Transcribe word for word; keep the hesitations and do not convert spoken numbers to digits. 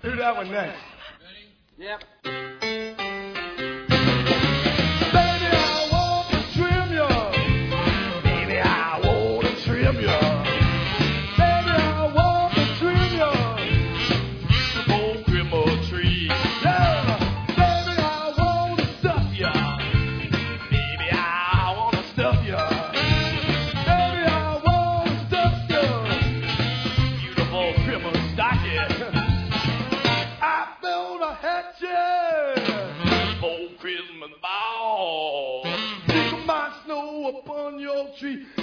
Do that one next. Ready? Yep. Baby, I want to trim you. Baby, I want to trim you. Baby, I want to trim you. Beautiful Christmas tree. Yeah. Baby, I want to stuff you. Baby, I want to stuff you. Baby, I want to stuff you. Beautiful Christmas stocking. I built a hatchet for Christmas ball. Stick my snow upon your tree.